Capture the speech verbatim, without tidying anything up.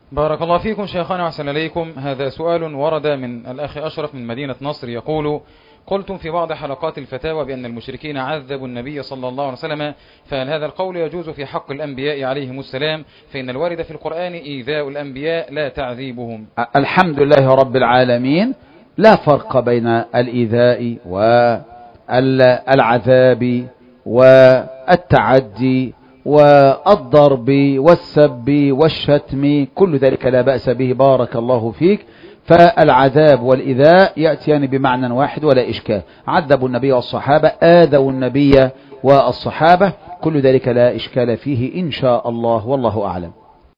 بارك الله فيكم شيخنا وأحسن إليكم. هذا سؤال ورد من الأخ أشرف من مدينة نصر يقول: قلتم في بعض حلقات الفتاوى بأن المشركين عذبوا النبي صلى الله عليه وسلم، فهل هذا القول يجوز في حق الأنبياء عليهم السلام؟ فإن الوارد في القرآن إيذاء الأنبياء لا تعذيبهم. الحمد لله رب العالمين، لا فرق بين الإيذاء والعذاب والتعدي والضرب والسب والشتم، كل ذلك لا بأس به. بارك الله فيك. فالعذاب والإيذاء يأتيان بمعنى واحد ولا إشكال. عذبوا النبي والصحابة، آذوا النبي والصحابة، كل ذلك لا إشكال فيه إن شاء الله، والله أعلم.